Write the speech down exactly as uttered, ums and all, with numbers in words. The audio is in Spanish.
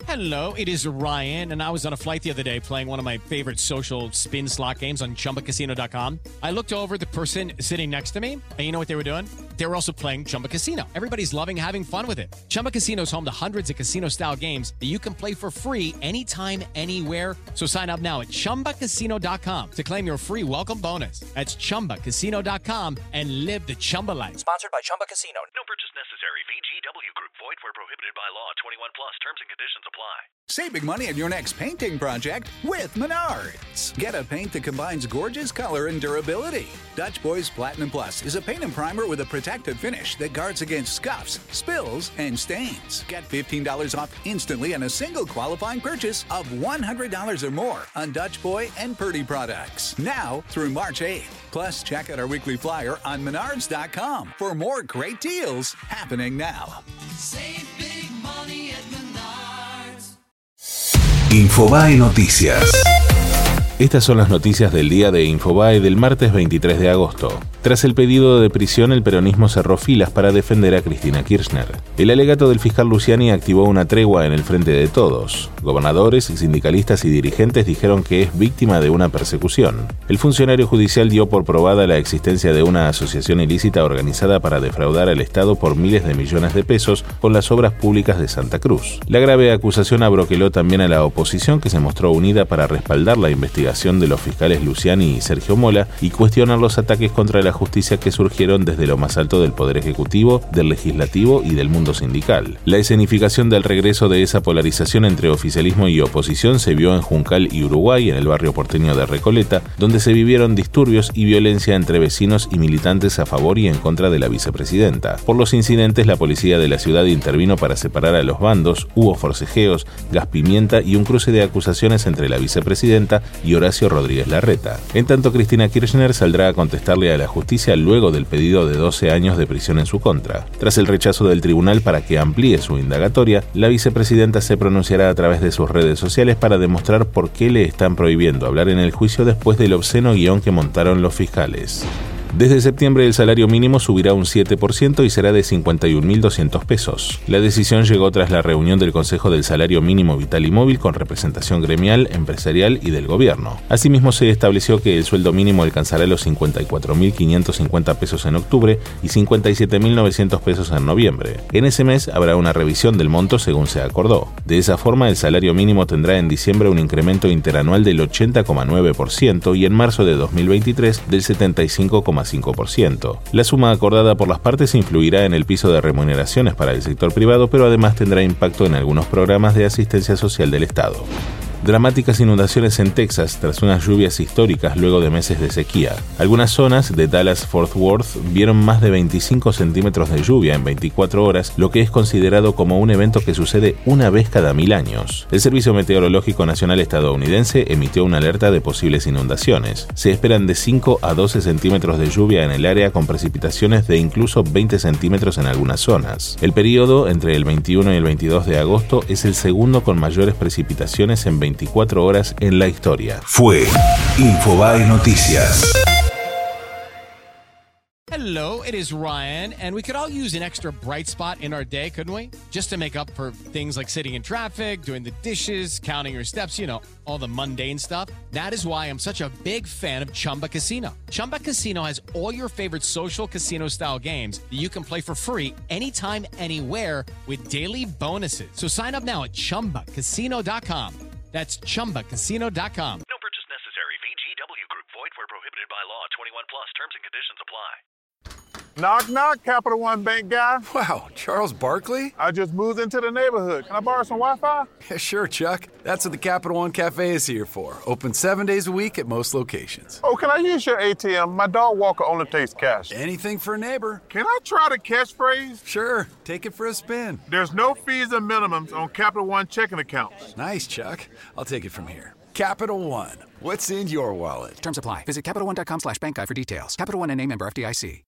Hello, it is Ryan, and I was on a flight the other day playing one of my favorite social spin slot games on Chumba Casino dot com. I looked over at the person sitting next to me, and you know what they were doing? They were also playing Chumba Casino. Everybody's loving having fun with it. Chumba Casino is home to hundreds of casino-style games that you can play for free anytime, anywhere. So sign up now at Chumba Casino dot com to claim your free welcome bonus. That's Chumba Casino dot com and live the Chumba life. Sponsored by Chumba Casino. No purchase necessary. V G W Group. Void where prohibited by law. twenty-one plus. Terms and conditions apply. Save big money on your next painting project with Menards. Get a paint that combines gorgeous color and durability. Dutch Boys Platinum Plus is a paint and primer with a protective finish that guards against scuffs, spills, and stains. Get fifteen dollars off instantly on a single qualifying purchase of one hundred dollars or more on Dutch Boy and Purdy products. Now through March eighth. Plus, check out our weekly flyer on Menards dot com for more great deals happening now. Save big money at Menards. Infobae Noticias. Estas son las noticias del día de Infobae del martes veintitrés de agosto. Tras el pedido de prisión, el peronismo cerró filas para defender a Cristina Kirchner. El alegato del fiscal Luciani activó una tregua en el Frente de Todos. Gobernadores, sindicalistas y dirigentes dijeron que es víctima de una persecución. El funcionario judicial dio por probada la existencia de una asociación ilícita organizada para defraudar al Estado por miles de millones de pesos con las obras públicas de Santa Cruz. La grave acusación abroqueló también a la oposición, que se mostró unida para respaldar la investigación de los fiscales Luciani y Sergio Mola y cuestionar los ataques contra la justicia que surgieron desde lo más alto del Poder Ejecutivo, del Legislativo y del mundo sindical. La escenificación del regreso de esa polarización entre oficialismo y oposición se vio en Juncal y Uruguay, en el barrio porteño de Recoleta, donde se vivieron disturbios y violencia entre vecinos y militantes a favor y en contra de la vicepresidenta. Por los incidentes, la policía de la ciudad intervino para separar a los bandos, hubo forcejeos, gas pimienta y un cruce de acusaciones entre la vicepresidenta y Horacio Rodríguez Larreta. En tanto, Cristina Kirchner saldrá a contestarle a la justicia luego del pedido de doce años de prisión en su contra. Tras el rechazo del tribunal para que amplíe su indagatoria, la vicepresidenta se pronunciará a través de sus redes sociales para demostrar por qué le están prohibiendo hablar en el juicio después del obsceno guión que montaron los fiscales. Desde septiembre el salario mínimo subirá un siete por ciento y será de cincuenta y un mil doscientos pesos. La decisión llegó tras la reunión del Consejo del Salario Mínimo Vital y Móvil con representación gremial, empresarial y del gobierno. Asimismo, se estableció que el sueldo mínimo alcanzará los cincuenta y cuatro mil quinientos cincuenta pesos en octubre y cincuenta y siete mil novecientos pesos en noviembre. En ese mes habrá una revisión del monto según se acordó. De esa forma, el salario mínimo tendrá en diciembre un incremento interanual del ochenta coma nueve por ciento y en marzo de dos mil veintitrés del setenta y cinco coma cinco por ciento. La suma acordada por las partes influirá en el piso de remuneraciones para el sector privado, pero además tendrá impacto en algunos programas de asistencia social del Estado. Dramáticas inundaciones en Texas tras unas lluvias históricas luego de meses de sequía. Algunas zonas de Dallas-Fort Worth vieron más de veinticinco centímetros de lluvia en veinticuatro horas, lo que es considerado como un evento que sucede una vez cada mil años. El Servicio Meteorológico Nacional estadounidense emitió una alerta de posibles inundaciones. Se esperan de cinco a doce centímetros de lluvia en el área, con precipitaciones de incluso veinte centímetros en algunas zonas. El periodo entre el veintiuno y el veintidós de agosto es el segundo con mayores precipitaciones en veinticuatro horas en la historia. Fue Infobae Noticias. Hello, it is Ryan, and we could all use an extra bright spot in our day, couldn't we? Just to make up for things like sitting in traffic, doing the dishes, counting your steps, you know, all the mundane stuff. That is why I'm such a big fan of Chumba Casino. Chumba Casino has all your favorite social casino-style games that you can play for free anytime, anywhere with daily bonuses. So sign up now at Chumba Casino dot com. That's Chumba Casino dot com. No purchase necessary. V G W Group. Void where prohibited by law. twenty-one plus. Terms and conditions apply. Knock, knock, Capital One Bank guy. Wow, Charles Barkley? I just moved into the neighborhood. Can I borrow some Wi-Fi? Yeah, sure, Chuck. That's what the Capital One Cafe is here for. Open seven days a week at most locations. Oh, can I use your A T M? My dog Walker only takes cash. Anything for a neighbor. Can I try the catchphrase? Sure, take it for a spin. There's no fees or minimums on Capital One checking accounts. Nice, Chuck. I'll take it from here. Capital One. What's in your wallet? Terms apply. Visit CapitalOne.com slash bank guide for details. Capital One N A member F D I C.